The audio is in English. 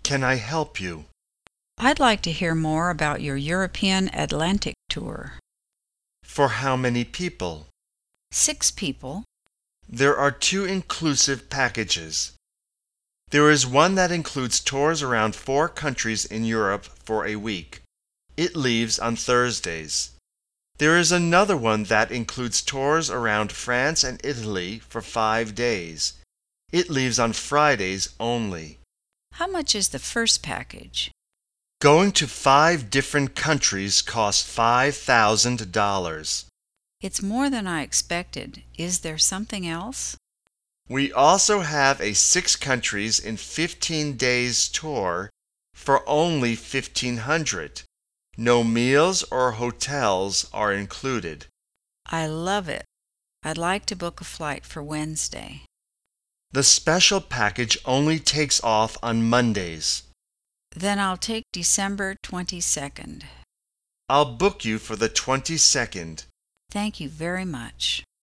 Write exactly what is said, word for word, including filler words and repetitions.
can I help you? I'd like to hear more about your European Atlantic tour. For how many people? Six people. There are two inclusive packages. There is one that includes tours around four countries in Europe for a week. It leaves on Thursdays. There is another one that includes tours around France and Italy for five days. It leaves on Fridays only. How much is the first package? Going to five different countries costs five thousand dollars. It's more than I expected. Is there something else? We also have a six countries in fifteen days tour for only fifteen hundred dollars. No meals or hotels are included. I love it. I'd like to book a flight for Wednesday. The special package only takes off on Mondays. Then I'll take December twenty-second. I'll book you for the twenty-second. Thank you very much.